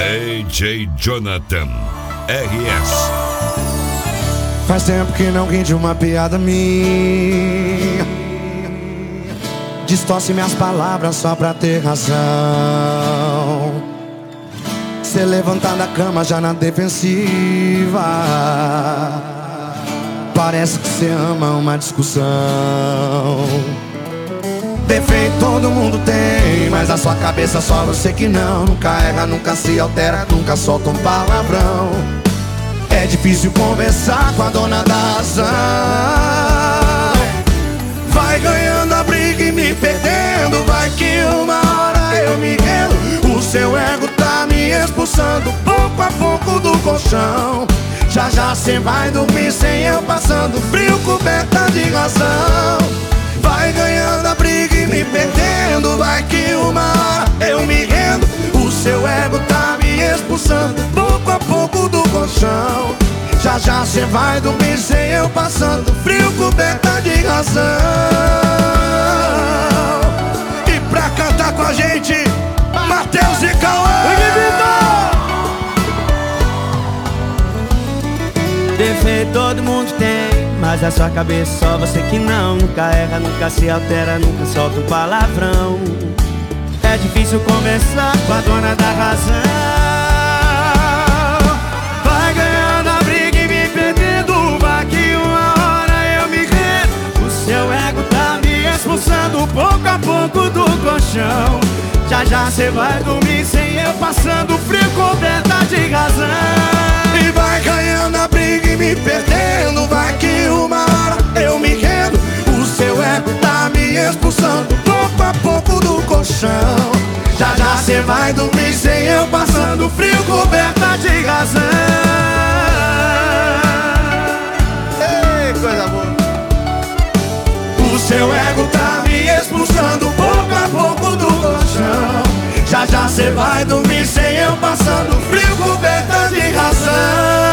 DJ Jonathan RS. Faz tempo que não ri de uma piada minha, distorce minhas palavras só pra ter razão. Cê levantar da cama já na defensiva, parece que cê ama uma discussão. Defeito todo mundo tem, mas a sua cabeça só você que não. Nunca erra, nunca se altera, nunca solta um palavrão. É difícil conversar com a dona da razão. Vai ganhando a briga e me perdendo, vai que uma hora eu me rendo. O seu ego tá me expulsando pouco a pouco do colchão. Já já cê vai dormir sem eu passando frio, coberta de razão. Vai ganhando a briga e me perdendo, vai que uma hora eu me rendo. O seu ego tá me expulsando pouco a pouco do colchão. Já já cê vai dormir sem eu passando frio, coberta de razão. E pra cantar com a gente, Matheus e Cauã. Defeito todo mundo tem, mas a sua cabeça só você que não. Nunca erra, nunca se altera, nunca solta um palavrão. É difícil conversar com a dona da razão. Vai ganhando a briga e me perdendo, vai que uma hora eu me rendo. O seu ego tá me expulsando pouco a pouco do colchão. Já já cê vai dormir sem eu passando frio, coberta de razão. E vai ganhando a briga e me perdendo, vai que uma hora eu me rendo. O seu ego tá me expulsando pouco a pouco do colchão. Já já cê vai dormir sem eu passando frio, coberta de razão. Ei, coisa boa. O seu ego tá me expulsando pouco a pouco do colchão. Já já cê vai dormir sem eu passando frio, coberta de razão.